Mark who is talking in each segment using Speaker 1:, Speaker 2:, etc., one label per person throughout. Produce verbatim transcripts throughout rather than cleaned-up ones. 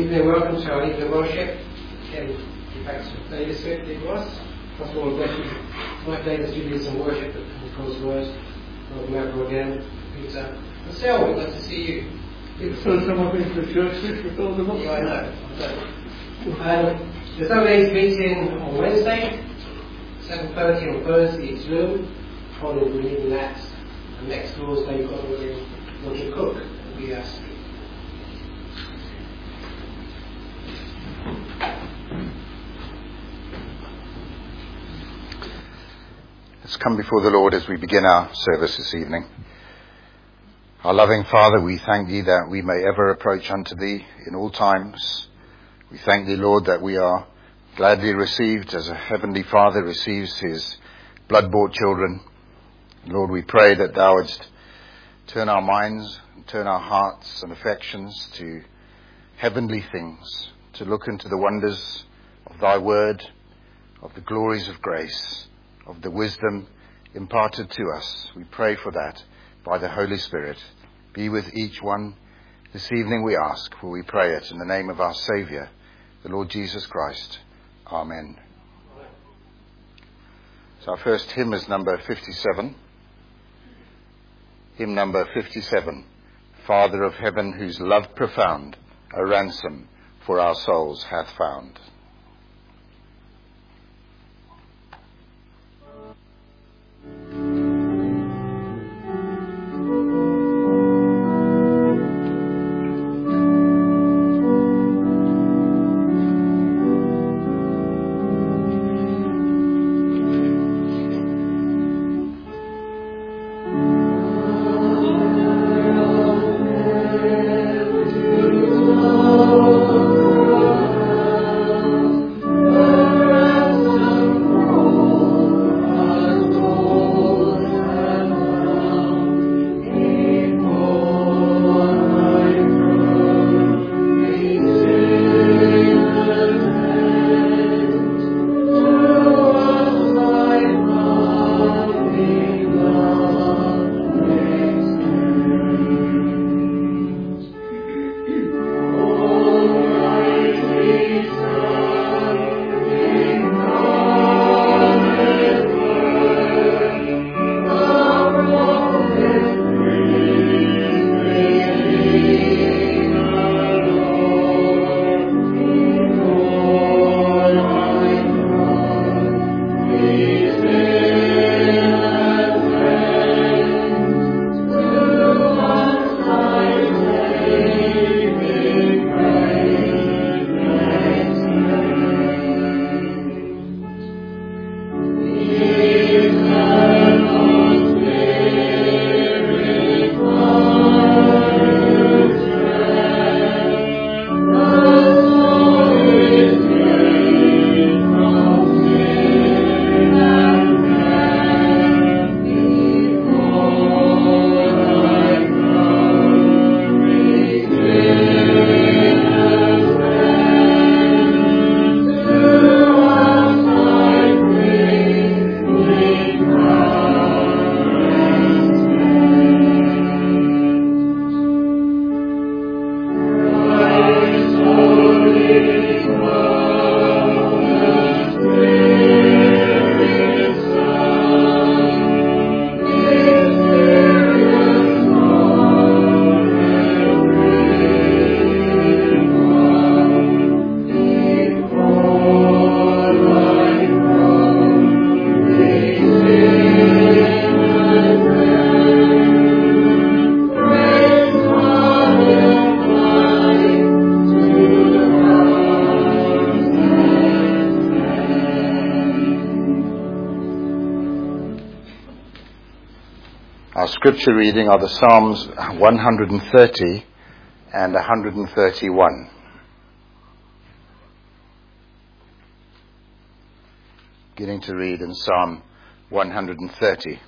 Speaker 1: evening, welcome to our evening worship. Again, in fact, David Swift it was. First of all, bless you. Tonight, David's doing some worship at God's Word. Welcome over again, Peter. And Selwyn, glad to see you.
Speaker 2: It's the first time I've been to the church since we filled them up.
Speaker 1: Yeah, I know. I know. Um, there's no ladies meeting on Wednesday, seven thirty on Thursday at Zoom. Following the meeting that. And next Thursday, you've got to Roger Cook will be asked.
Speaker 3: Let's come before the Lord as we begin our service this evening. Our loving Father, we thank Thee that we may ever approach unto Thee in all times. We thank Thee, Lord, that we are gladly received as a heavenly Father receives his blood-bought children. Lord, we pray that Thou wouldst turn our minds, and turn our hearts and affections to heavenly things, to look into the wonders of Thy word, of the glories of grace, of the wisdom imparted to us. We pray for that by the Holy Spirit. Be with each one this evening, we ask, for we pray it in the name of our Saviour, the Lord Jesus Christ. Amen. So our first hymn is number fifty-seven. Hymn number fifty-seven. Father of heaven, whose love profound a ransom for our souls hath found. Scripture reading are the Psalms one hundred thirty and one hundred thirty-one. Beginning to read in Psalm one hundred thirty.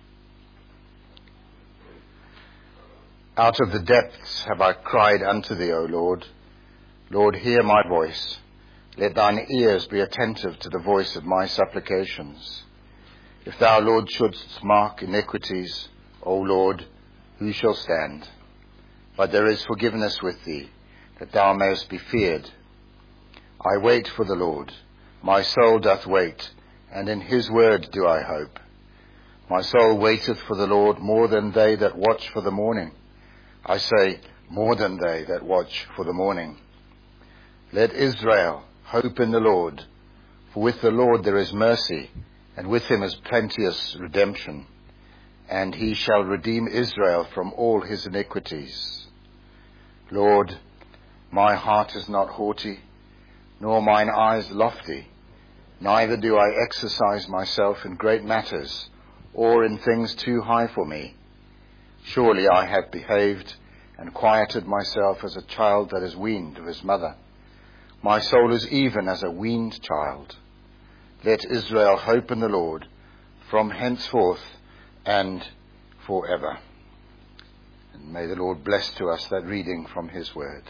Speaker 3: Out of the depths have I cried unto Thee, O Lord. Lord, hear my voice. Let Thine ears be attentive to the voice of my supplications. If Thou, Lord, shouldst mark iniquities, O Lord, who shall stand? But there is forgiveness with Thee, that thou mayest be feared. I wait for the Lord. My soul doth wait, and in his word do I hope. My soul waiteth for the Lord more than they that watch for the morning. I say, more than they that watch for the morning. Let Israel hope in the Lord, for with the Lord there is mercy, and with him is plenteous redemption, and he shall redeem Israel from all his iniquities. Lord, my heart is not haughty, nor mine eyes lofty, neither do I exercise myself in great matters, or in things too high for me. Surely I have behaved and quieted myself as a child that is weaned of his mother. My soul is even as a weaned child. Let Israel hope in the Lord from henceforth and forever. And may the Lord bless to us that reading from his word.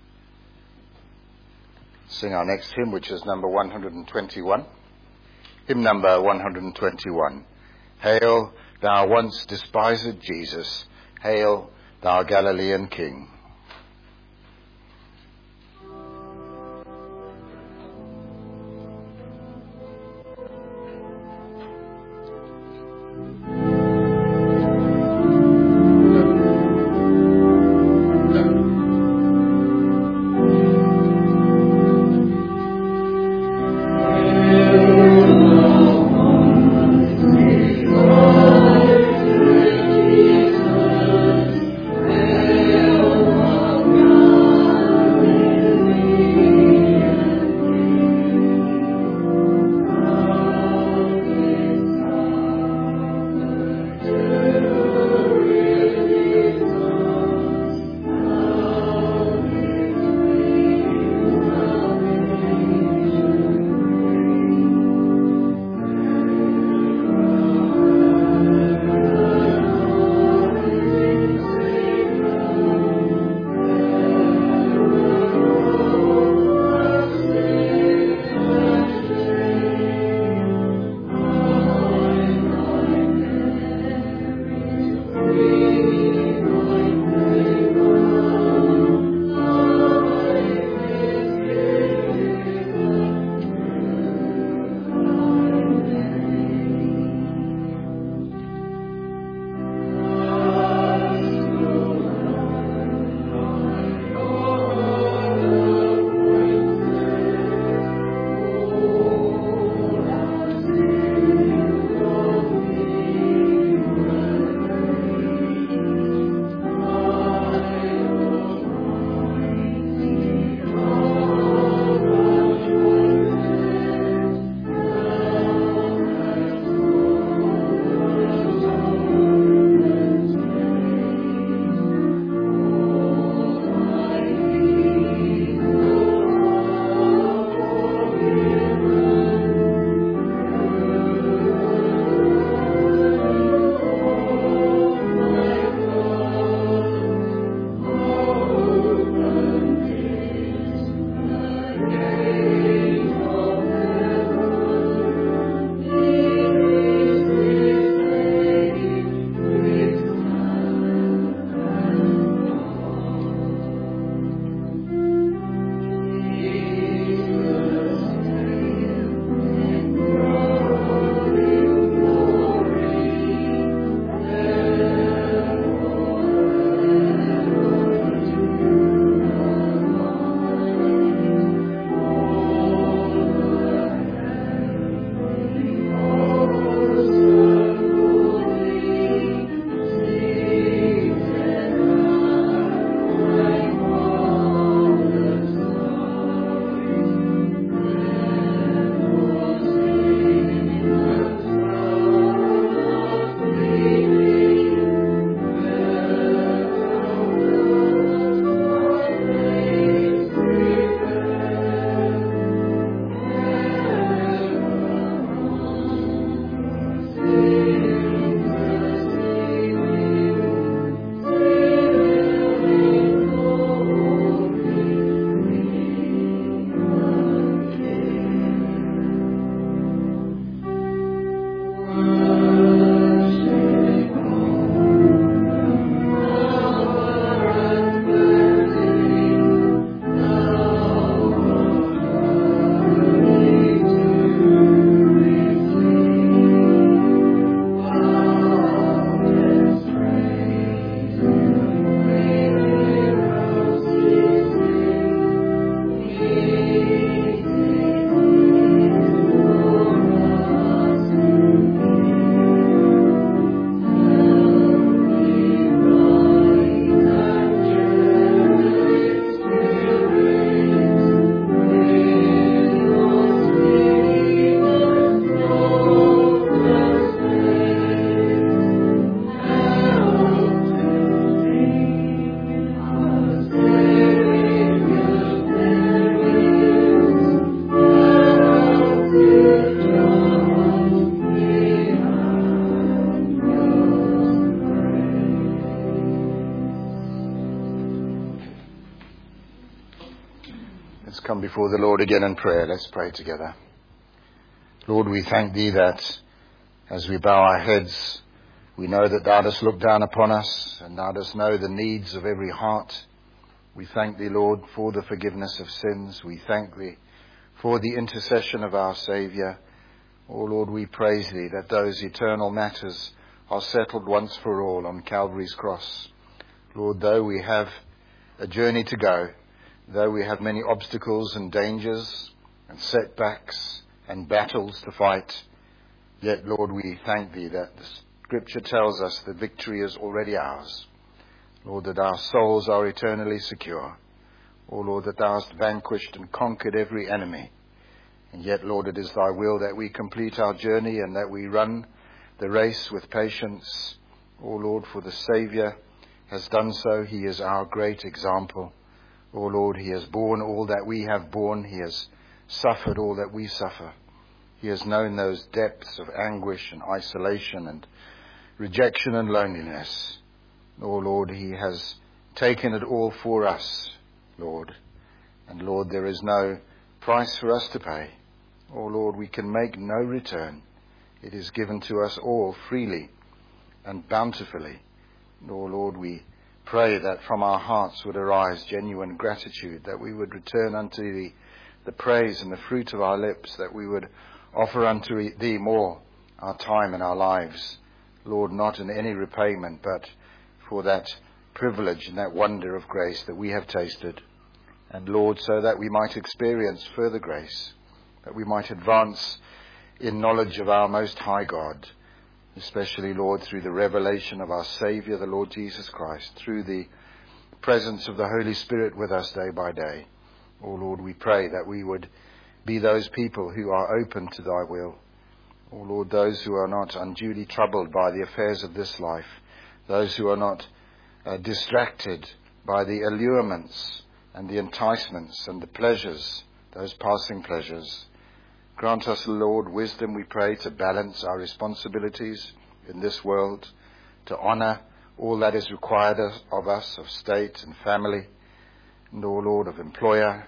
Speaker 3: Sing our next hymn, which is number one hundred twenty-one. Hymn number one hundred twenty-one. Hail, thou once despised Jesus. Hail, thou Galilean King.
Speaker 4: Hail,
Speaker 3: before the Lord again in prayer. Let's pray together. Lord, we thank thee that as we bow our heads, we know that thou dost look down upon us and thou dost know the needs of every heart. We thank thee, Lord, for the forgiveness of sins. We thank thee for the intercession of our Saviour. Oh, Lord, we praise thee that those eternal matters are settled once for all on Calvary's cross. Lord, though we have a journey to go, though we have many obstacles and dangers and setbacks and battles to fight, yet, Lord, we thank thee that the Scripture tells us that victory is already ours. Lord, that our souls are eternally secure. Oh, Lord, that thou hast vanquished and conquered every enemy. And yet, Lord, it is thy will that we complete our journey and that we run the race with patience. Oh, Lord, for the Saviour has done so. He is our great example. Oh, Lord, he has borne all that we have borne. He has suffered all that we suffer. He has known those depths of anguish and isolation and rejection and loneliness. Oh, Lord, he has taken it all for us, Lord. And, Lord, there is no price for us to pay. Oh, Lord, we can make no return. It is given to us all freely and bountifully. Oh, Lord, we pray that from our hearts would arise genuine gratitude, that we would return unto thee the praise and the fruit of our lips, that we would offer unto thee more our time and our lives, Lord, not in any repayment, but for that privilege and that wonder of grace that we have tasted. And, Lord, so that we might experience further grace, that we might advance in knowledge of our Most High God, especially, Lord, through the revelation of our Saviour, the Lord Jesus Christ, through the presence of the Holy Spirit with us day by day. Oh, Lord, we pray that we would be those people who are open to thy will. Oh, Lord, those who are not unduly troubled by the affairs of this life, those who are not uh, distracted by the allurements and the enticements and the pleasures, those passing pleasures. Grant us, Lord, wisdom, we pray, to balance our responsibilities in this world, to honour all that is required of us, of state and family, and, O Lord, of employer,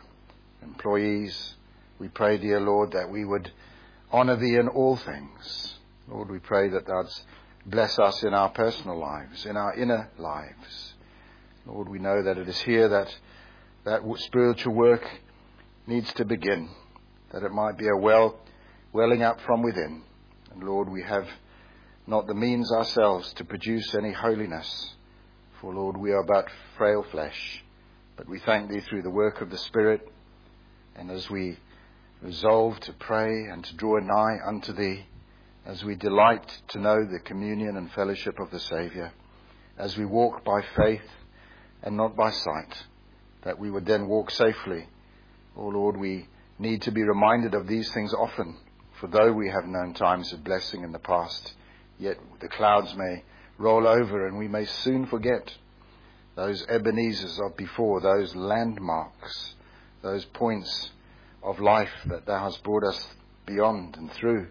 Speaker 3: employees. We pray, dear Lord, that we would honour thee in all things. Lord, we pray that thou bless us in our personal lives, in our inner lives. Lord, we know that it is here that that spiritual work needs to begin, that it might be a well welling up from within. And Lord, we have not the means ourselves to produce any holiness, for Lord, we are but frail flesh. But we thank thee through the work of the Spirit, and as we resolve to pray and to draw nigh unto thee, as we delight to know the communion and fellowship of the Saviour, as we walk by faith and not by sight, that we would then walk safely. Oh Lord, we need to be reminded of these things often, for though we have known times of blessing in the past, yet the clouds may roll over and we may soon forget those Ebenezers of before, those landmarks, those points of life that thou hast brought us beyond and through.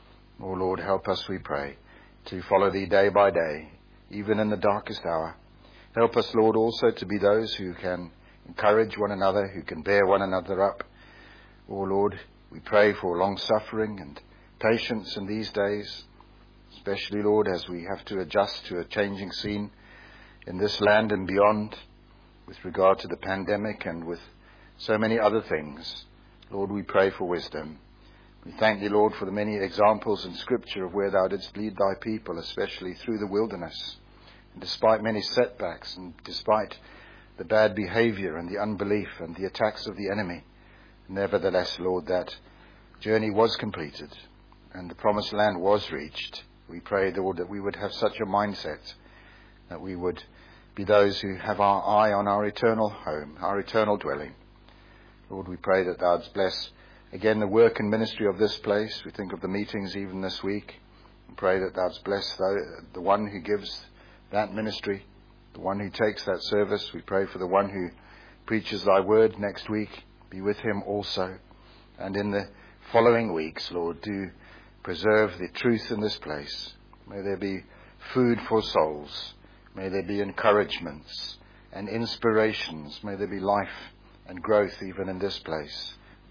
Speaker 3: Oh Lord, help us, we pray, to follow thee day by day, even in the darkest hour. Help us, Lord, also to be those who can encourage one another, who can bear one another up. Oh Lord, we pray for long suffering and patience in these days, especially, Lord, as we have to adjust to a changing scene in this land and beyond with regard to the pandemic and with so many other things. Lord, we pray for wisdom. We thank thee, Lord, for the many examples in Scripture of where thou didst lead thy people, especially through the wilderness. And despite many setbacks and despite the bad behavior and the unbelief and the attacks of the enemy, nevertheless, Lord, that journey was completed and the promised land was reached. We pray, Lord, that we would have such a mindset, that we would be those who have our eye on our eternal home, our eternal dwelling. Lord, we pray that thou wouldst bless again the work and ministry of this place. We think of the meetings even this week. We pray that thou wouldst bless the, the one who gives that ministry, the one who takes that service. We pray for the one who preaches thy word next week. Be with him also. And in the following weeks, Lord, do preserve the truth in this place. May there be food for souls. May there be encouragements and inspirations. May there be life and growth even in this place.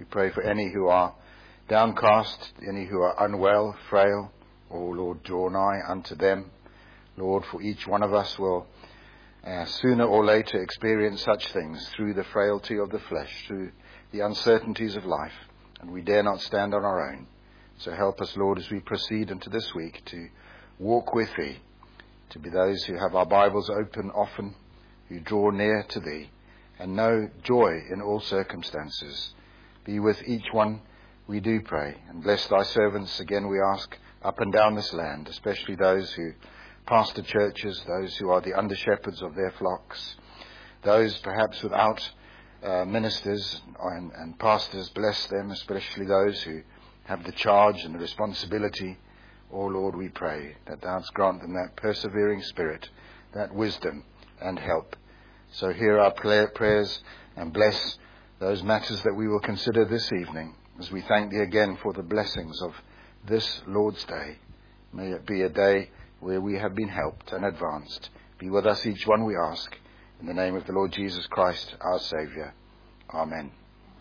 Speaker 3: We pray for any who are downcast, any who are unwell, frail. Oh, Lord, draw nigh unto them. Lord, for each one of us will uh, sooner or later experience such things through the frailty of the flesh, through the uncertainties of life, and we dare not stand on our own. So help us, Lord, as we proceed into this week to walk with Thee, to be those who have our Bibles open often, who draw near to Thee, and know joy in all circumstances. Be with each one, we do pray, and bless Thy servants, again we ask, up and down this land, especially those who pastor churches, those who are the under-shepherds of their flocks, those perhaps without uh, ministers and, and pastors. Bless them, especially those who have the charge and the responsibility. Oh Lord, we pray that Thou grant them that persevering spirit, that wisdom and help. So hear our prayers and bless those matters that we will consider this evening, as we thank Thee again for the blessings of this Lord's Day. May it be a day where we have been helped and advanced. Be with us each one, we ask, in the name of the Lord Jesus Christ, our Saviour. Amen.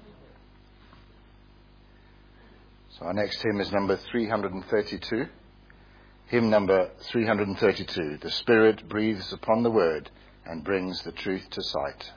Speaker 3: So our next hymn is number three hundred thirty-two. Hymn number three hundred thirty-two. The Spirit breathes upon the Word and brings the truth to sight.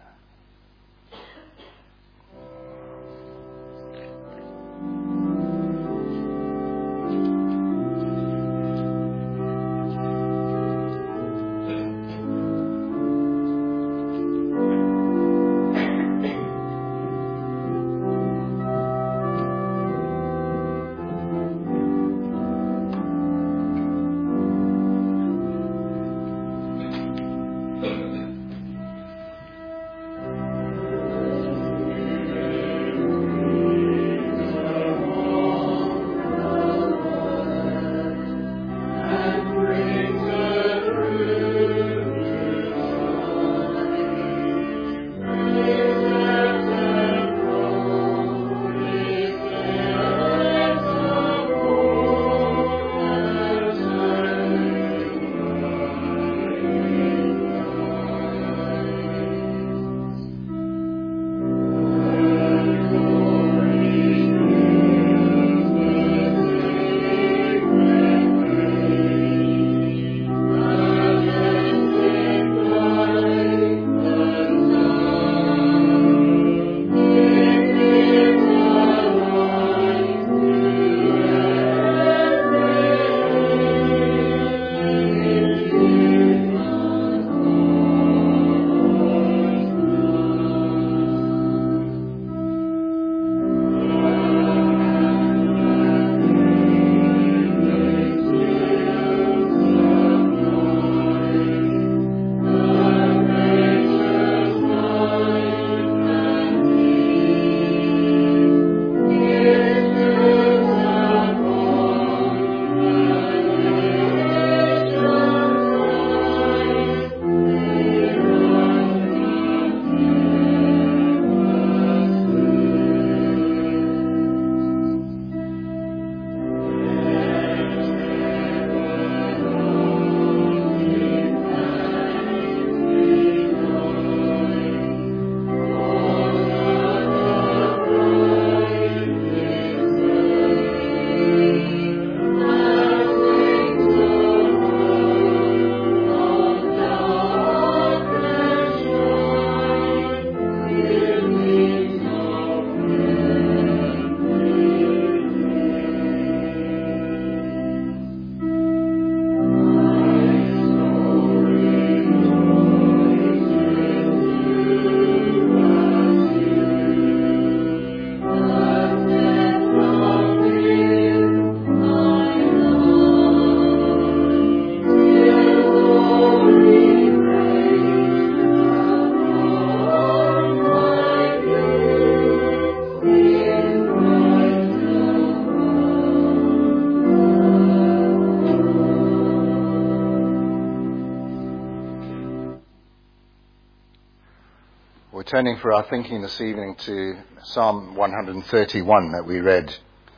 Speaker 3: We're turning for our thinking this evening to Psalm one thirty-one that we read.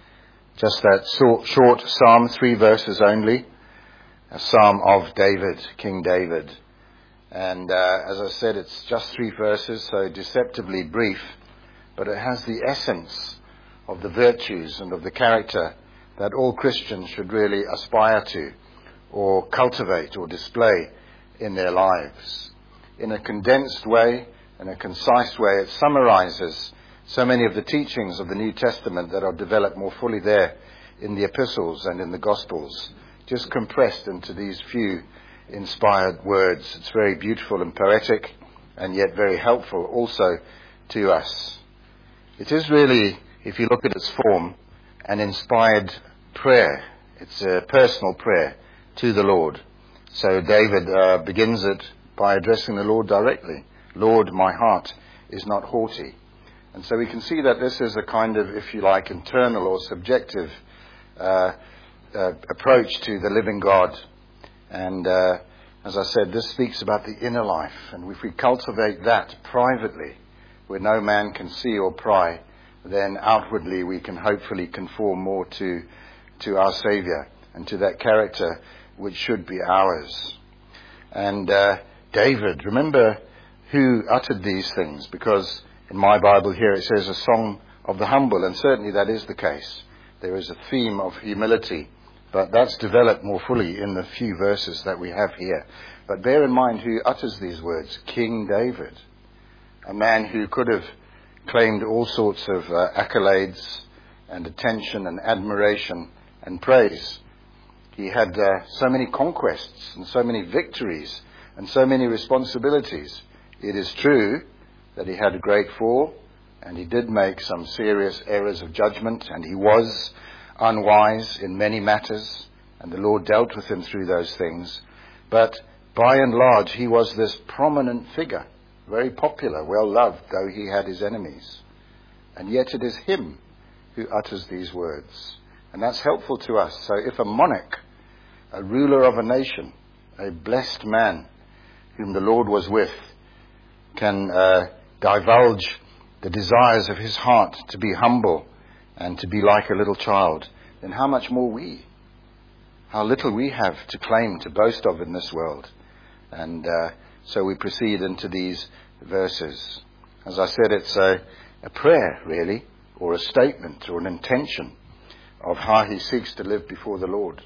Speaker 3: Just that short, short psalm, three verses only. A psalm of David, King David. And uh, as I said, it's just three verses, so deceptively brief. But it has the essence of the virtues and of the character that all Christians should really aspire to or cultivate or display in their lives. In a condensed way, in a concise way, it summarizes so many of the teachings of the New Testament that are developed more fully there in the epistles and in the Gospels, just compressed into these few inspired words. It's very beautiful and poetic, and yet very helpful also to us. It is really, if you look at its form, an inspired prayer. It's a personal prayer to the Lord. So David uh, begins it by addressing the Lord directly. Lord, my heart is not haughty. And so we can see that this is a kind of, if you like, internal or subjective uh, uh, approach to the living God. And uh, as I said, this speaks about the inner life. And if we cultivate that privately, where no man can see or pry, then outwardly we can hopefully conform more to, to our Saviour and to that character which should be ours. And uh, David, remember who uttered these things, because in my Bible here it says a song of the humble, and certainly that is the case. There is a theme of humility, but that's developed more fully in the few verses that we have here. But bear in mind who utters these words: King David, a man who could have claimed all sorts of uh, accolades and attention and admiration and praise. He had uh, so many conquests and so many victories and so many responsibilities. It is true that he had a great fall, and he did make some serious errors of judgment, and he was unwise in many matters, and the Lord dealt with him through those things. But by and large, he was this prominent figure, very popular, well loved, though he had his enemies. And yet it is him who utters these words. And that's helpful to us. So if a monarch, a ruler of a nation, a blessed man whom the Lord was with, can uh, divulge the desires of his heart to be humble and to be like a little child, then how much more we? How little we have to claim, to boast of in this world. And uh, so we proceed into these verses. As I said, it's a, a prayer, really, or a statement or an intention of how he seeks to live before the Lord.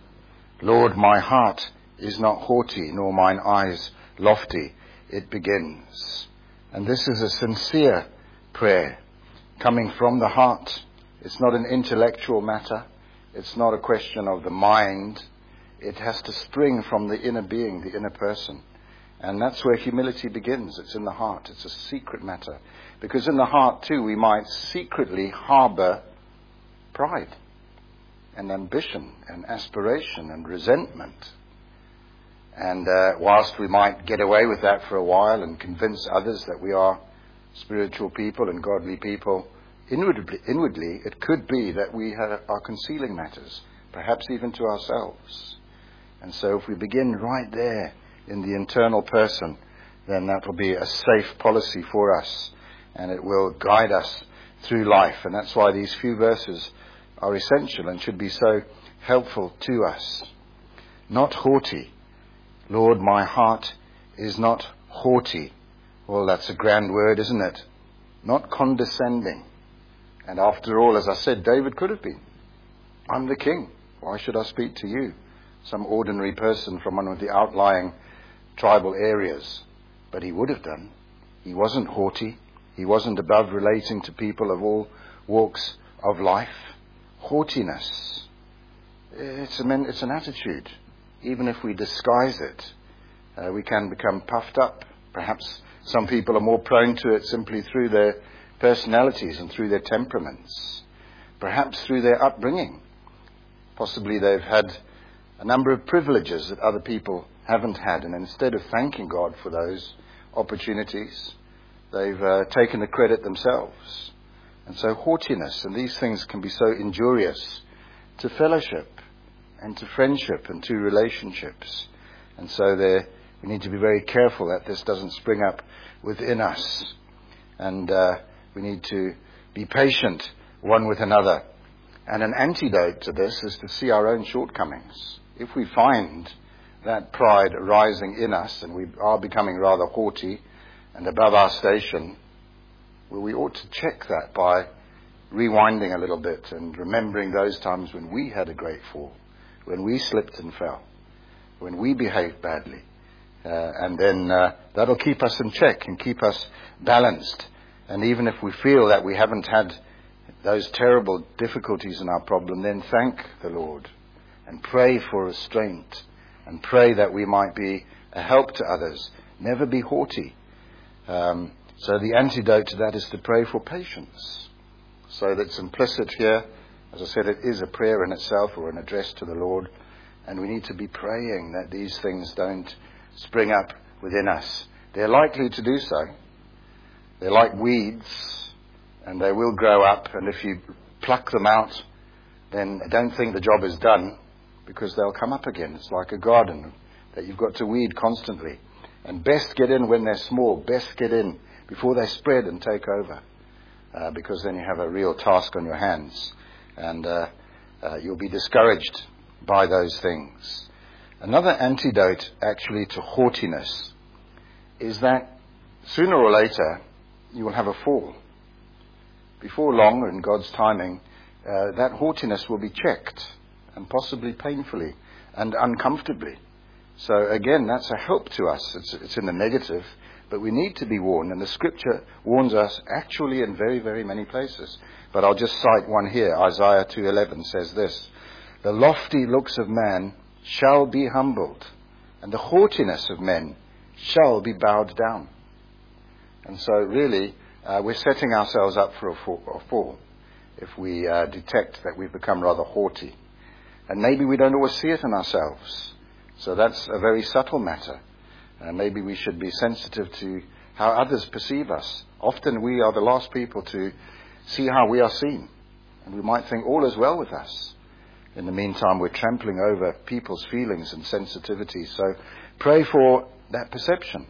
Speaker 3: Lord, my heart is not haughty, nor mine eyes lofty. It begins. And this is a sincere prayer coming from the heart. It's not an intellectual matter. It's not a question of the mind. It has to spring from the inner being, the inner person. And that's where humility begins. It's in the heart. It's a secret matter. Because in the heart, too, we might secretly harbour pride and ambition and aspiration and resentment. And uh, whilst we might get away with that for a while and convince others that we are spiritual people and godly people, inwardly, inwardly it could be that we have, are concealing matters, perhaps even to ourselves. And so if we begin right there in the internal person, then that will be a safe policy for us, and it will guide us through life. And that's why these few verses are essential and should be so helpful to us. Not haughty. Lord, my heart is not haughty. Well, that's a grand word, isn't it? Not condescending. And after all, as I said, David could have been. I'm the king. Why should I speak to you? Some ordinary person from one of the outlying tribal areas. But he would have done. He wasn't haughty. He wasn't above relating to people of all walks of life. Haughtiness. It's, a, it's an attitude. Even if we disguise it, uh, we can become puffed up. Perhaps some people are more prone to it simply through their personalities and through their temperaments. Perhaps through their upbringing. Possibly they've had a number of privileges that other people haven't had, and instead of thanking God for those opportunities, they've uh, taken the credit themselves. And so haughtiness and these things can be so injurious to fellowship and to friendship and to relationships. And so there, we need to be very careful that this doesn't spring up within us. And uh, we need to be patient one with another. And an antidote to this is to see our own shortcomings. If we find that pride arising in us and we are becoming rather haughty and above our station, well, we ought to check that by rewinding a little bit and remembering those times when we had a great fall, when we slipped and fell, when we behaved badly. Uh, and then uh, that'll keep us in check and keep us balanced. And even if we feel that we haven't had those terrible difficulties in our problem, then thank the Lord and pray for restraint and pray that we might be a help to others. Never be haughty. Um, so the antidote to that is to pray for patience. So that's implicit here. As I said, it is a prayer in itself, or an address to the Lord. And we need to be praying that these things don't spring up within us. They're likely to do so. They're like weeds, and they will grow up. And if you pluck them out, then don't think the job is done, because they'll come up again. It's like a garden that you've got to weed constantly. And best get in when they're small. Best get in before they spread and take over, uh, because then you have a real task on your hands, and uh, uh, you'll be discouraged by those things. Another antidote, actually, to haughtiness is that sooner or later you will have a fall. Before long, in God's timing, uh, that haughtiness will be checked, and possibly painfully and uncomfortably. So again, that's a help to us. It's, it's in the negative, but we need to be warned. And the Scripture warns us actually in very, very many places. But I'll just cite one here. Isaiah two eleven says this: "The lofty looks of man shall be humbled, and the haughtiness of men shall be bowed down." And so really, uh, we're setting ourselves up for a fall, a fall if we uh, detect that we've become rather haughty. And maybe we don't always see it in ourselves. So that's a very subtle matter. Uh, maybe we should be sensitive to how others perceive us. Often we are the last people to see how we are seen. And we might think all is well with us. In the meantime, we're trampling over people's feelings and sensitivity. So pray for that perception.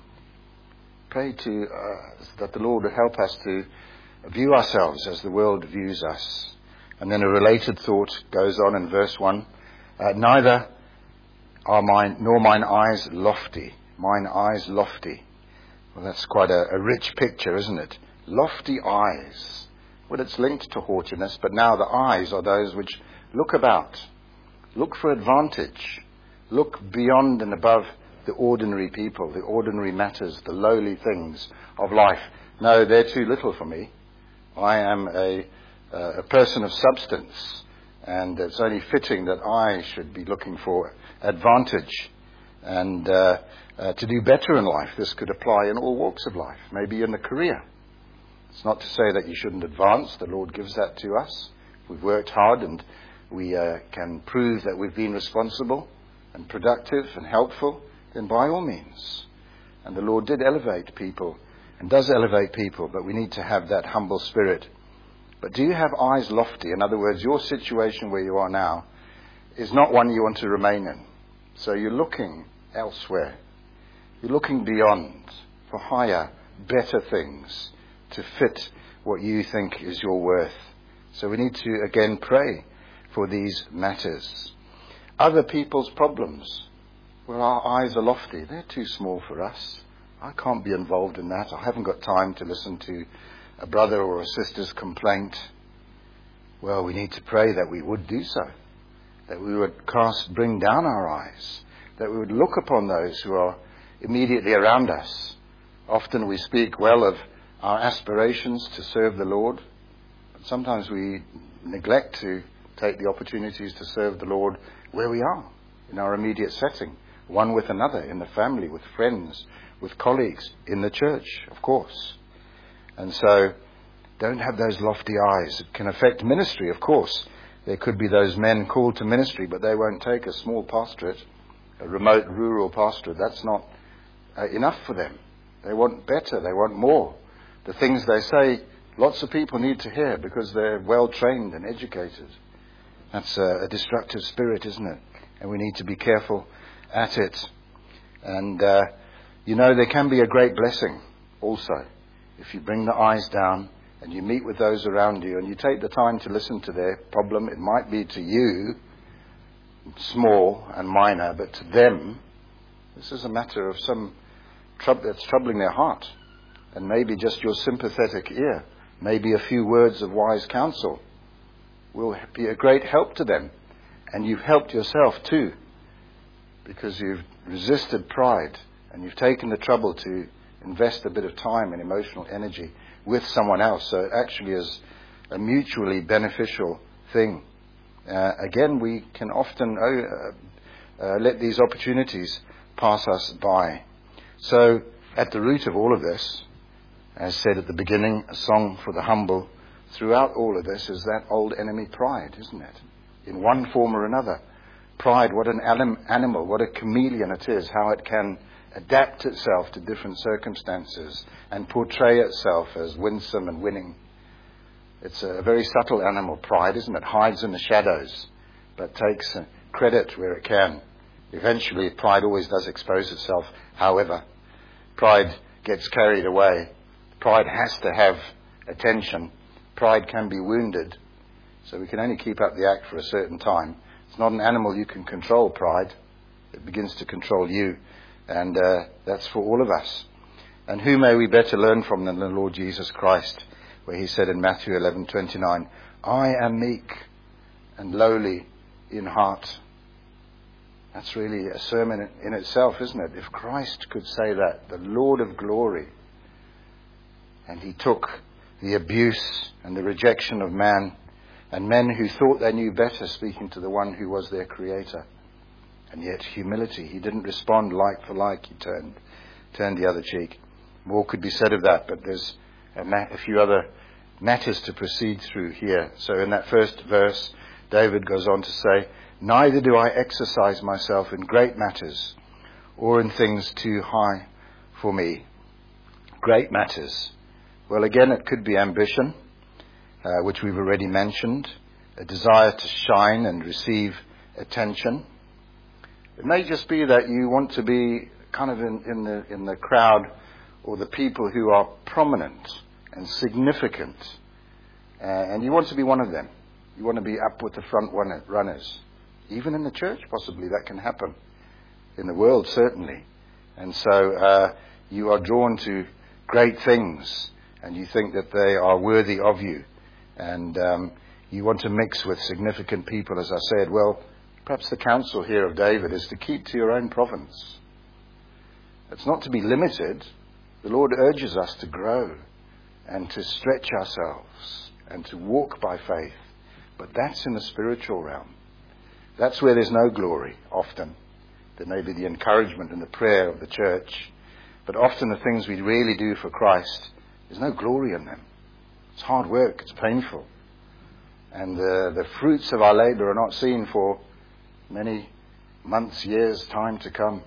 Speaker 3: Pray to uh, that the Lord would help us to view ourselves as the world views us. And then a related thought goes on in verse one. Uh, Neither are mine, nor mine eyes lofty. Mine eyes lofty. Well, that's quite a, a rich picture, isn't it? Lofty eyes. Well, it's linked to haughtiness, but now the eyes are those which look about, look for advantage, look beyond and above the ordinary people, the ordinary matters, the lowly things of life. No, they're too little for me. I am a, uh, a person of substance, and it's only fitting that I should be looking for advantage and uh, uh, to do better in life. This could apply in all walks of life, maybe in the career. It's not to say that you shouldn't advance. The Lord gives that to us. We've worked hard and we uh, can prove that we've been responsible and productive and helpful, then by all means. And the Lord did elevate people and does elevate people, but we need to have that humble spirit. But do you have eyes lofty? In other words, your situation where you are now is not one you want to remain in. So you're looking elsewhere. You're looking beyond for higher, better things to fit what you think is your worth. So we need to, again, pray for these matters. Other people's problems. Well, our eyes are lofty. They're too small for us. I can't be involved in that. I haven't got time to listen to a brother or a sister's complaint. Well, we need to pray that we would do so. That we would cast, bring down our eyes. That we would look upon those who are immediately around us. Often we speak well of our aspirations to serve the Lord. But sometimes we neglect to take the opportunities to serve the Lord where we are, in our immediate setting. One with another, in the family, with friends, with colleagues, in the church, of course. And so, don't have those lofty eyes. It can affect ministry, of course. There could be those men called to ministry, but they won't take a small pastorate, a remote rural pastorate. That's not uh, enough for them. They want better. They want more. The things they say, lots of people need to hear because they're well trained and educated. That's a, a destructive spirit, isn't it? And we need to be careful at it. And, uh, you know, there can be a great blessing also if you bring the eyes down and you meet with those around you and you take the time to listen to their problem. It might be to you small and minor, but to them, this is a matter of some trouble that's troubling their heart. And maybe just your sympathetic ear maybe a few words of wise counsel will be a great help to them. And you've helped yourself too, because you've resisted pride and you've taken the trouble to invest a bit of time and emotional energy with someone else. So it actually is a mutually beneficial thing. Uh, again, we can often uh, uh, let these opportunities pass us by. So at the root of all of this, as said at the beginning, a song for the humble, throughout all of this is that old enemy pride, isn't it? In one form or another. Pride, what an anim- animal, what a chameleon it is, how it can adapt itself to different circumstances and portray itself as winsome and winning. It's a very subtle animal, pride, isn't it? Hides in the shadows, but takes credit where it can. Eventually, pride always does expose itself. However, pride gets carried away. Pride has to have attention. Pride can be wounded. So we can only keep up the act for a certain time. It's not an animal you can control, pride. It begins to control you. And uh, that's for all of us. And who may we better learn from than the Lord Jesus Christ, where he said in Matthew eleven twenty-nine, I am meek and lowly in heart. That's really a sermon in itself, isn't it? If Christ could say that, the Lord of glory, and he took the abuse and the rejection of man, and men who thought they knew better, speaking to the one who was their creator. And yet humility, he didn't respond like for like, he turned turned the other cheek. More could be said of that, but there's a, ma- a few other matters to proceed through here. So in that first verse, David goes on to say, neither do I exercise myself in great matters or in things too high for me. Great matters. Well, again, it could be ambition, uh, which we've already mentioned, a desire to shine and receive attention. It may just be that you want to be kind of in, in the in the crowd or the people who are prominent and significant, uh, and you want to be one of them. You want to be up with the front runners. Even in the church, possibly, that can happen. In the world, certainly. And so uh, you are drawn to great things, and you think that they are worthy of you. And um, you want to mix with significant people, as I said. Well, perhaps the counsel here of David is to keep to your own province. It's not to be limited. The Lord urges us to grow and to stretch ourselves and to walk by faith. But that's in the spiritual realm. That's where there's no glory, often. There may be the encouragement and the prayer of the church. But often the things we really do for Christ, there's no glory in them. It's hard work. It's painful. And uh, the fruits of our labor are not seen for many months, years, time to come.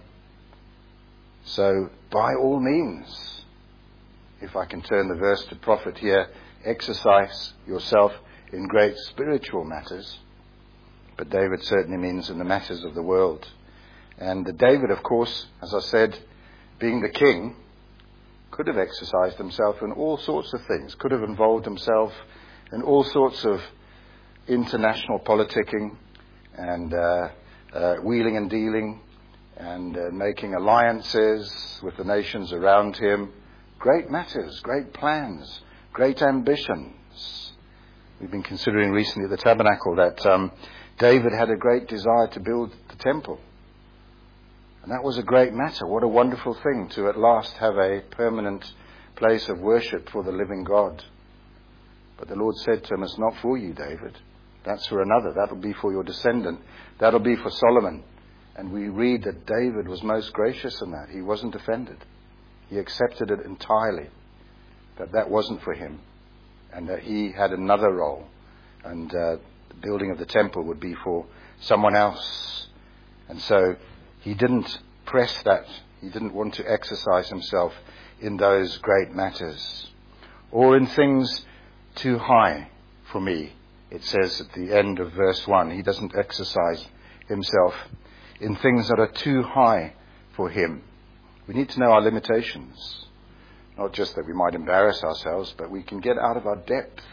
Speaker 3: So, by all means, if I can turn the verse to profit here, exercise yourself in great spiritual matters. But David certainly means in the matters of the world. And David, of course, as I said, being the king, could have exercised himself in all sorts of things, could have involved himself in all sorts of international politicking and uh, uh, wheeling and dealing and uh, making alliances with the nations around him. Great matters, great plans, great ambitions. We've been considering recently at the Tabernacle that um, David had a great desire to build the temple. And that was a great matter. What a wonderful thing to at last have a permanent place of worship for the living God. But the Lord said to him, it's not for you, David. That's for another. That'll be for your descendant. That'll be for Solomon. And we read that David was most gracious in that. He wasn't offended. He accepted it entirely. That that wasn't for him. And that he had another role. And uh, the building of the temple would be for someone else. And so he didn't press that. He didn't want to exercise himself in those great matters. Or in things too high for me. It says at the end of verse one, he doesn't exercise himself in things that are too high for him. We need to know our limitations. Not just that we might embarrass ourselves, but we can get out of our depth.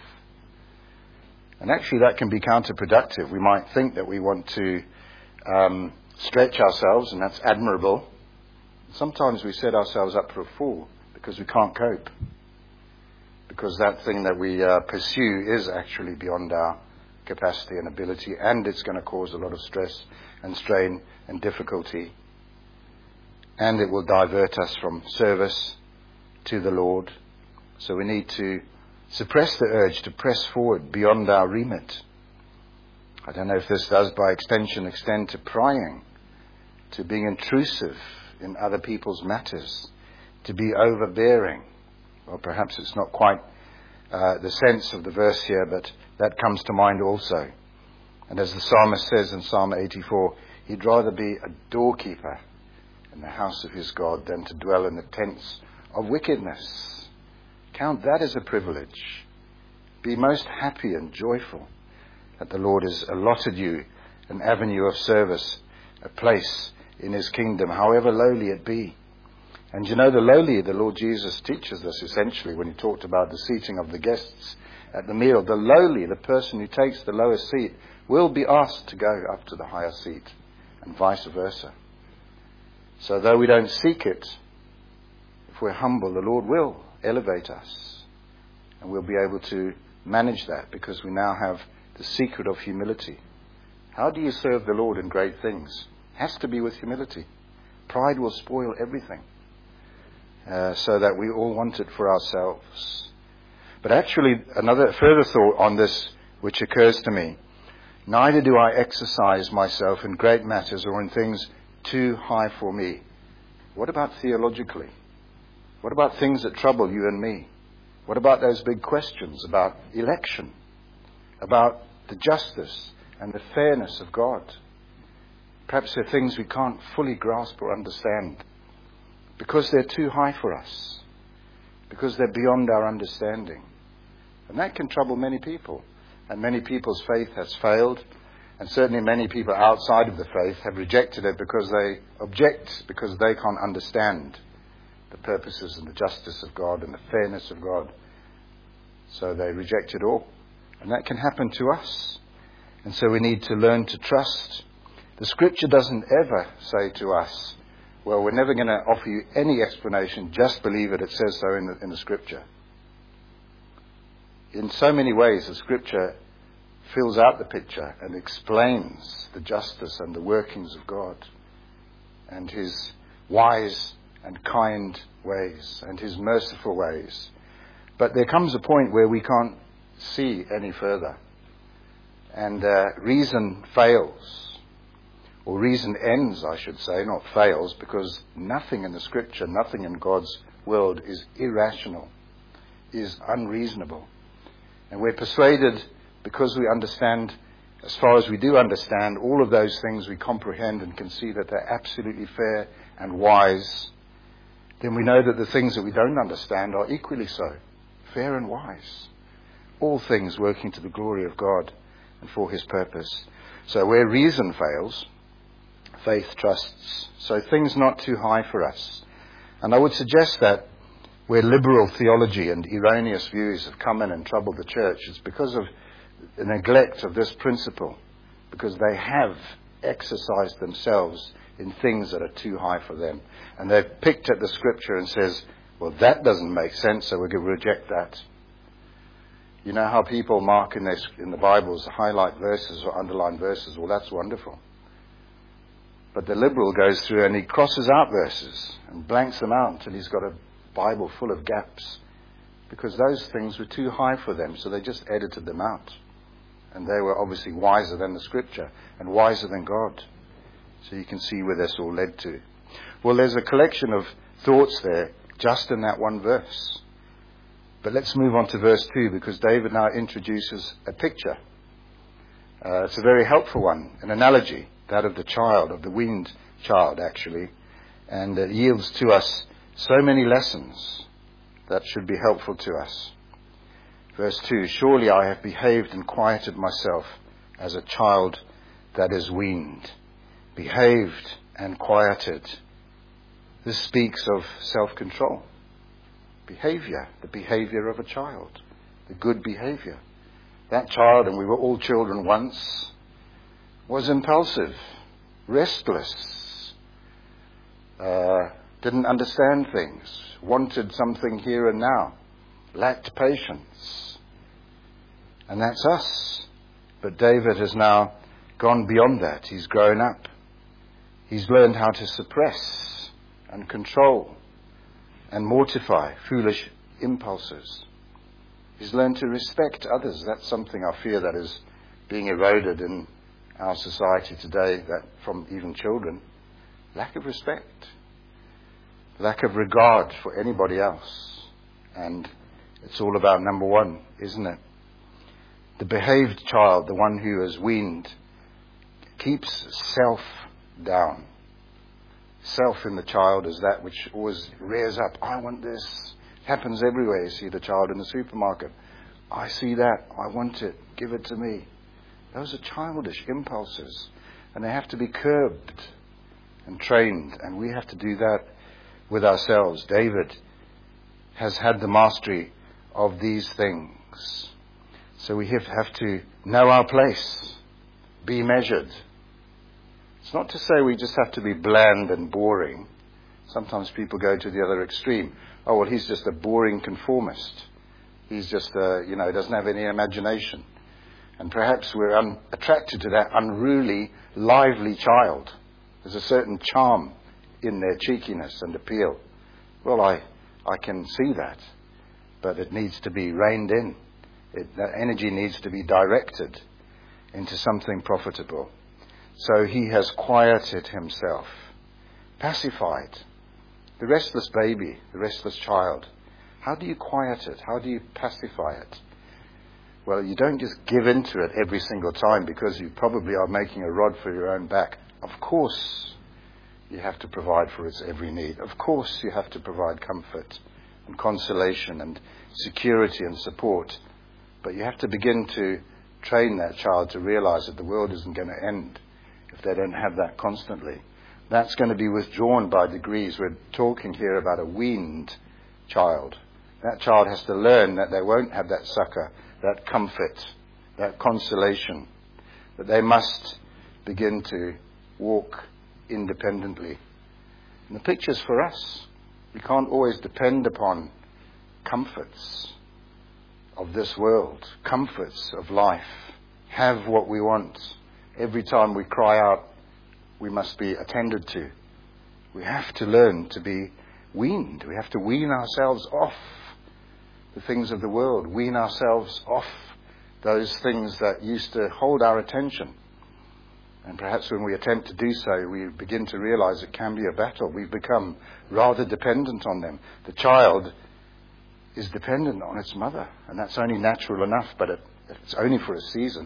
Speaker 3: And actually that can be counterproductive. We might think that we want to um, stretch ourselves, and that's admirable. Sometimes we set ourselves up for a fall because we can't cope. because that thing that we uh, pursue is actually beyond our capacity and ability, and it's going to cause a lot of stress and strain and difficulty, and it will divert us from service to the Lord. So we need to suppress the urge to press forward beyond our remit. I don't know if this does by extension extend to prying, to being intrusive in other people's matters, to be overbearing. Well, perhaps it's not quite uh, the sense of the verse here, but that comes to mind also. And as the psalmist says in Psalm eighty-four, he'd rather be a doorkeeper in the house of his God than to dwell in the tents of wickedness. Count that as a privilege. Be most happy and joyful that the Lord has allotted you an avenue of service, a place in his kingdom, however lowly it be. And you know, the lowly, the Lord Jesus teaches us essentially when he talked about the seating of the guests at the meal. The lowly, the person who takes the lowest seat, will be asked to go up to the higher seat, and vice versa. So though we don't seek it, if we're humble, the Lord will elevate us, and we'll be able to manage that because we now have the secret of humility. How do you serve the Lord in great things? It has to be with humility. Pride will spoil everything. Uh, so that we all want it for ourselves. But actually, another further thought on this which occurs to me, neither do I exercise myself in great matters or in things too high for me. What about theologically? What about things that trouble you and me? What about those big questions about election, about the justice and the fairness of God? Perhaps they're things we can't fully grasp or understand because they're too high for us, because they're beyond our understanding. And that can trouble many people. And many people's faith has failed. And certainly many people outside of the faith have rejected it because they object, because they can't understand the purposes and the justice of God and the fairness of God. So they reject it all. And that can happen to us. And so we need to learn to trust. The Scripture doesn't ever say to us, well, we're never going to offer you any explanation, just believe it, it says so in the, in the Scripture. In so many ways, the Scripture fills out the picture and explains the justice and the workings of God and his wise and kind ways and his merciful ways. But there comes a point where we can't see any further. And uh, reason fails. Or reason ends, I should say, not fails, because nothing in the Scripture, nothing in God's world is irrational, is unreasonable. And we're persuaded, because we understand, as far as we do understand, all of those things we comprehend and can see that they're absolutely fair and wise, then we know that the things that we don't understand are equally so, fair and wise. All things working to the glory of God and for his purpose. So where reason fails, faith trusts. So things not too high for us. And I would suggest that where liberal theology and erroneous views have come in and troubled the church, it's because of the neglect of this principle, because they have exercised themselves in things that are too high for them. And they've picked at the Scripture and says, well, that doesn't make sense, so we're going to reject that. You know how people mark in, their, in the Bibles, highlight verses or underline verses? Well, that's wonderful. But the liberal goes through and he crosses out verses and blanks them out until he's got a Bible full of gaps, because those things were too high for them, so they just edited them out. And they were obviously wiser than the Scripture and wiser than God. So you can see where this all led to. Well, there's a collection of thoughts there just in that one verse. But let's move on to verse two, because David now introduces a picture. Uh, it's a very helpful one, an analogy, that of the child, of the weaned child actually, and it yields to us so many lessons that should be helpful to us. Verse two, surely I have behaved and quieted myself as a child that is weaned. Behaved and quieted. This speaks of self-control. Behavior, the behavior of a child, the good behavior. That child, and we were all children once, was impulsive, restless, uh, didn't understand things, wanted something here and now. lacked patience. And that's us. But David has now gone beyond that. He's grown up. He's learned how to suppress and control and mortify foolish impulses. He's learned to respect others. That's something I fear that is being eroded in our society today, that from even children. Lack of respect. Lack of regard for anybody else. And it's all about number one, isn't it? The behaved child, the one who is weaned, keeps self down. Self in the child is that which always rears up. I want this. It happens everywhere. You see the child in the supermarket. I see that. I want it. Give it to me. Those are childish impulses. And they have to be curbed and trained. And we have to do that with ourselves. David has had the mastery of these things. So we have to know our place. Be measured. It's not to say we just have to be bland and boring. Sometimes people go to the other extreme. Oh, well, he's just a boring conformist. He's just, uh, you know, doesn't have any imagination. And perhaps we're un- attracted to that unruly, lively child. There's a certain charm in their cheekiness and appeal. Well, I, I can see that. But it needs to be reined in. It, that energy needs to be directed into something profitable. So he has quieted himself, pacified. The restless baby, the restless child. How do you quiet it? How do you pacify it? Well, you don't just give in to it every single time because you probably are making a rod for your own back. Of course, you have to provide for its every need. Of course, you have to provide comfort and consolation and security and support. But you have to begin to train that child to realize that the world isn't going to end if they don't have that constantly. That's going to be withdrawn by degrees. We're talking here about a weaned child. That child has to learn that they won't have that succor, that comfort, that consolation, that they must begin to walk independently. And the picture's for us. We can't always depend upon comforts of this world, comforts of life, have what we want. Every time we cry out, we must be attended to. We have to learn to be weaned. We have to wean ourselves off the things of the world, wean ourselves off those things that used to hold our attention. And perhaps when we attempt to do so, we begin to realize it can be a battle. We've become rather dependent on them. The child is dependent on its mother, and that's only natural enough, but it, it's only for a season.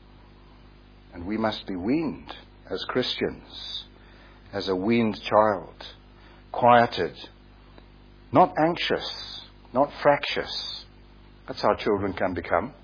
Speaker 3: And we must be weaned as Christians, as a weaned child, quieted, not anxious, not fractious. That's how children can become.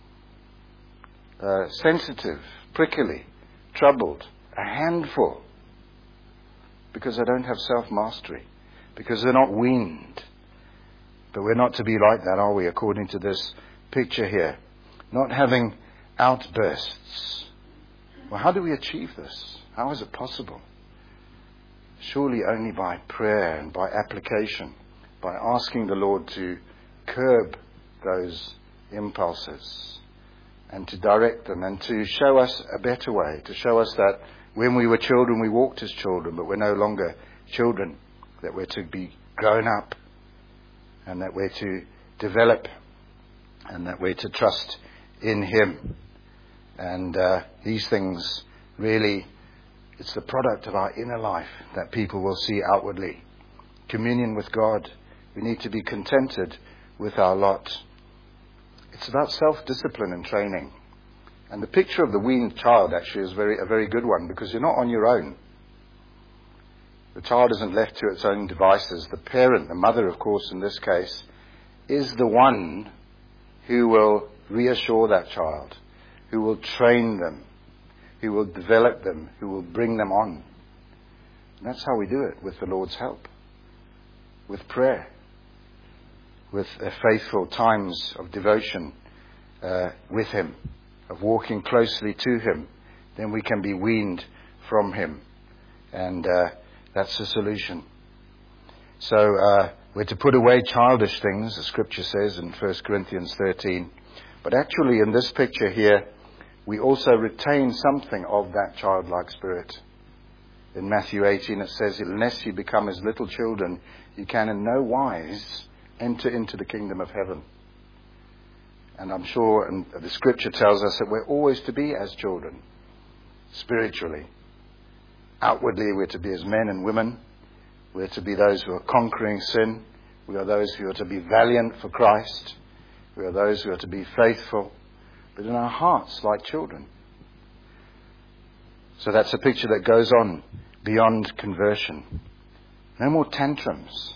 Speaker 3: Uh, sensitive, prickly, troubled, a handful, because they don't have self-mastery, because they're not weaned. But we're not to be like that, are we, according to this picture here? Not having outbursts. Well, how do we achieve this? How is it possible? Surely only by prayer and by application, by asking the Lord to curb those impulses and to direct them and to show us a better way, to show us that when we were children we walked as children, but we're no longer children, that we're to be grown up and that we're to develop and that we're to trust in Him. And uh, these things really, it's the product of our inner life that people will see outwardly. Communion with God. We need to be contented with our lot. It's about self-discipline and training. And the picture of the weaned child actually is very a very good one, because you're not on your own. The child isn't left to its own devices. The parent, the mother, of course, in this case, is the one who will reassure that child, who will train them, who will develop them, who will bring them on. And that's how we do it, with the Lord's help, with prayer, with uh, faithful times of devotion uh, with Him, of walking closely to Him. Then we can be weaned from Him. And uh, that's the solution. So uh, We're to put away childish things, the scripture says in First Corinthians thirteen. But actually in this picture here, we also retain something of that childlike spirit. In Matthew eighteen it says, unless you become as little children, you can in no wise enter into the kingdom of heaven. And I'm sure, and the scripture tells us that we're always to be as children, spiritually. Outwardly, we're to be as men and women. We're to be those who are conquering sin. We are those who are to be valiant for Christ. We are those who are to be faithful. But in our hearts, like children. So that's a picture that goes on beyond conversion. No more tantrums.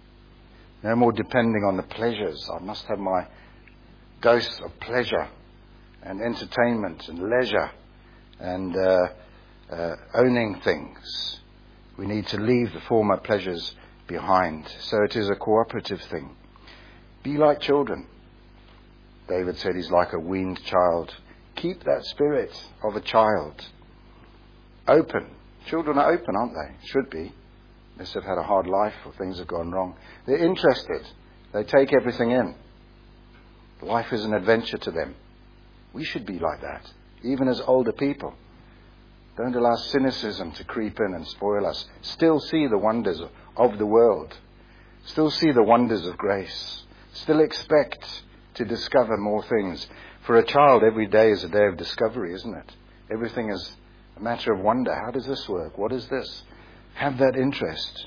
Speaker 3: No more depending on the pleasures. I must have my dose of pleasure and entertainment and leisure and uh, uh, owning things. We need to leave the former pleasures behind. So it is a cooperative thing. Be like children. David said he's like a weaned child. Keep that spirit of a child. Open. Children are open, aren't they? Should be. Unless they've had a hard life or things have gone wrong. They're interested. They take everything in. Life is an adventure to them. We should be like that, even as older people. Don't allow cynicism to creep in and spoil us. Still see the wonders of the world. Still see the wonders of grace. Still expect to discover more things. For a child, every day is a day of discovery, isn't it? Everything is a matter of wonder. How does this work? What is this? Have that interest.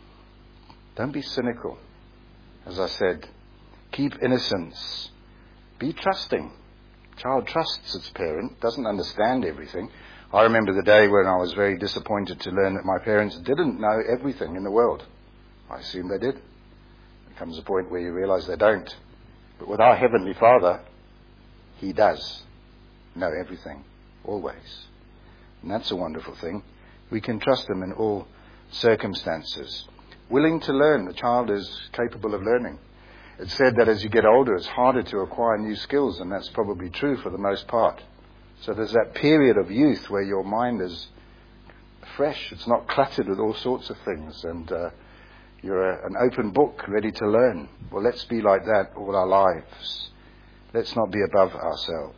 Speaker 3: Don't be cynical. As I said, keep innocence. Be trusting. Child trusts its parent, doesn't understand everything. I remember the day when I was very disappointed to learn that my parents didn't know everything in the world. I assume they did. There comes a point where you realize they don't. But with our Heavenly Father, He does know everything, always. And that's a wonderful thing. We can trust Him in all circumstances. Willing to learn. The child is capable of learning. It's said that as you get older, it's harder to acquire new skills, and that's probably true for the most part. So there's that period of youth where your mind is fresh. It's not cluttered with all sorts of things, and uh, you're a, an open book ready to learn. Well, let's be like that all our lives. Let's not be above ourselves.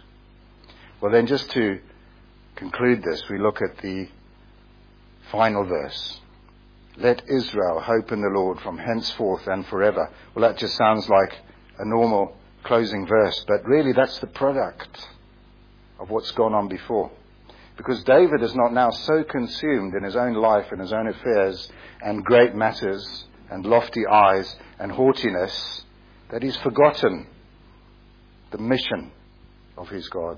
Speaker 3: Well, then just to conclude this, we look at the final verse. Let Israel hope in the Lord from henceforth and forever. Well, that just sounds like a normal closing verse, but really that's the product of what's gone on before. Because David is not now so consumed in his own life and his own affairs and great matters and lofty eyes and haughtiness that he's forgotten the mission of his God.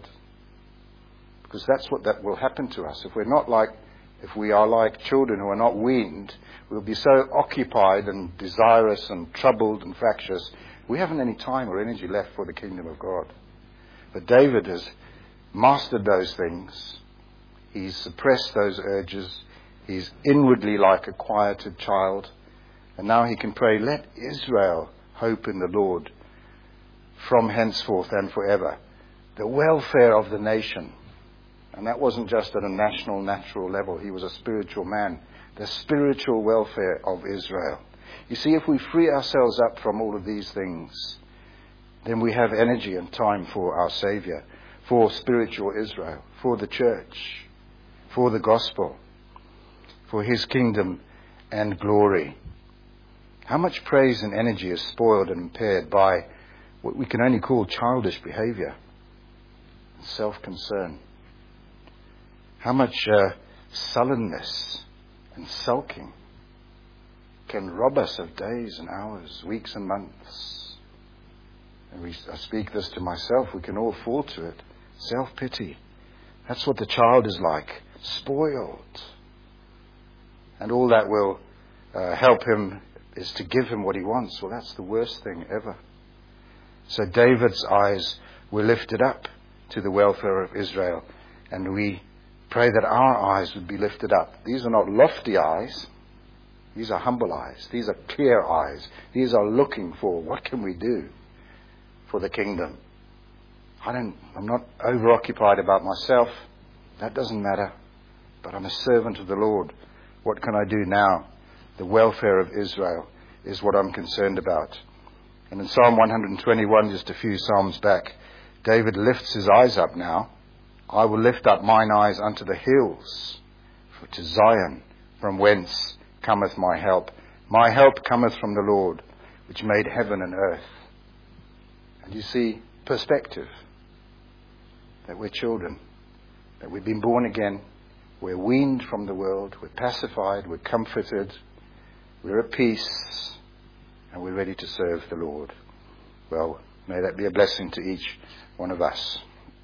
Speaker 3: Because that's what that will happen to us. If we're not like If we are like children who are not weaned, we'll be so occupied and desirous and troubled and fractious, we haven't any time or energy left for the kingdom of God. But David has mastered those things. He's suppressed those urges. He's inwardly like a quieted child. And now he can pray, let Israel hope in the Lord from henceforth and forever. The welfare of the nation. And that wasn't just at a national, natural level. He was a spiritual man. The spiritual welfare of Israel. You see, if we free ourselves up from all of these things, then we have energy and time for our Saviour, for spiritual Israel, for the church, for the gospel, for His kingdom and glory. How much praise and energy is spoiled and impaired by what we can only call childish behaviour, self-concern. How much uh, sullenness and sulking can rob us of days and hours, weeks and months. And we, I speak this to myself, we can all fall to it. Self-pity. That's what the child is like, spoiled. And all that will uh, help him is to give him what he wants. Well, that's the worst thing ever. So David's eyes were lifted up to the welfare of Israel, and we pray that our eyes would be lifted up. These are not lofty eyes. These are humble eyes. These are clear eyes. These are looking for what can we do for the kingdom. I don't, I'm not overoccupied about myself. That doesn't matter. But I'm a servant of the Lord. What can I do now? The welfare of Israel. is what I'm concerned about. And in Psalm one twenty-one, just a few psalms back, David lifts his eyes up now. I will lift up mine eyes unto the hills, for to Zion, from whence cometh my help. My help cometh from the Lord, which made heaven and earth. And you see, perspective, that we're children, that we've been born again, we're weaned from the world, we're pacified, we're comforted, we're at peace, and we're ready to serve the Lord. Well, may that be a blessing to each one of us.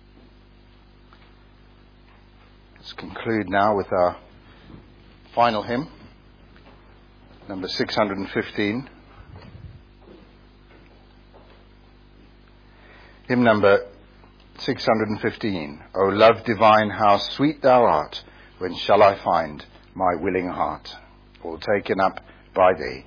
Speaker 3: Let's conclude now with our final hymn, number six hundred fifteen. Hymn number six hundred fifteen. O love divine, how sweet thou art, when shall I find my willing heart, all taken up by thee.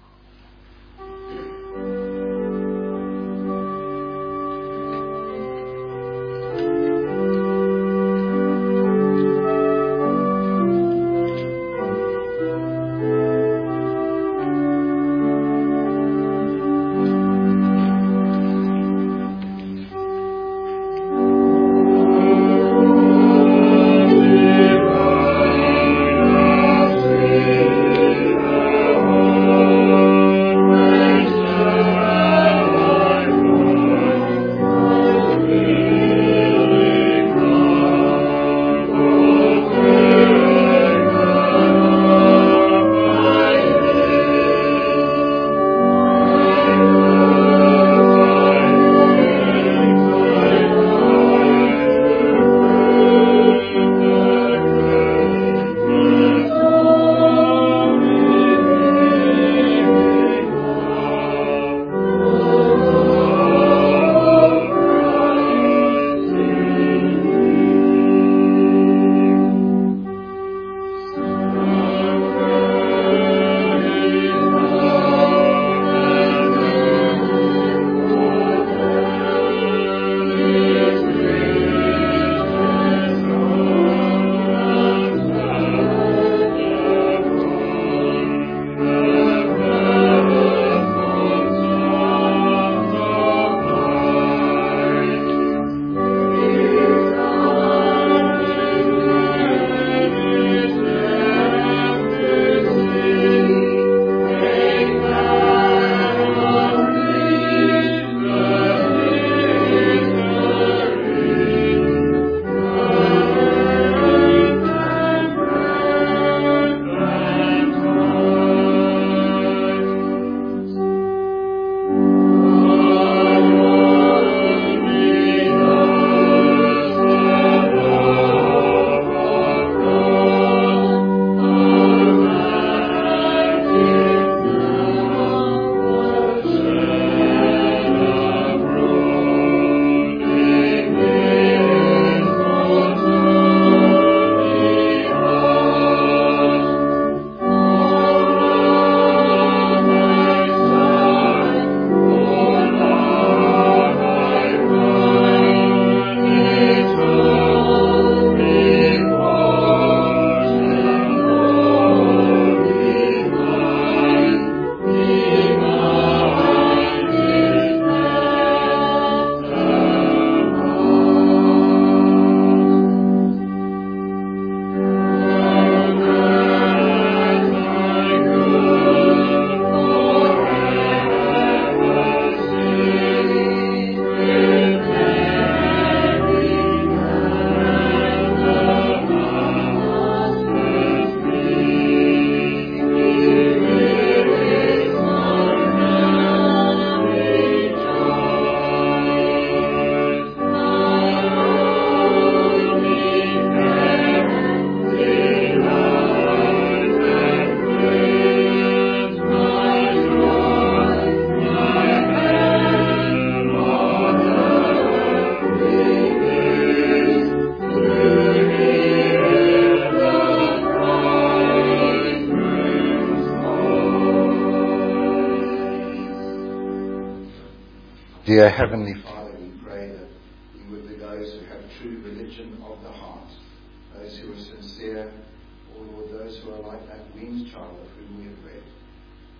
Speaker 3: Dear Heavenly Father, we pray that you would be those who have true religion of the heart, those who are sincere, or Lord, those who are like that weaned child of whom we have read.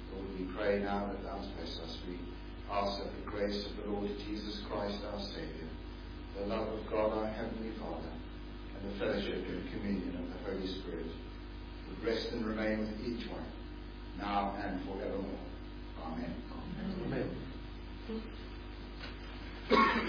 Speaker 3: Lord, we pray now that thou bless us. We ask that the grace of the Lord Jesus Christ our Saviour, the love of God our Heavenly Father, and the fellowship and communion of the Holy Spirit would rest and remain with each one, now and forevermore. Amen.
Speaker 1: Amen.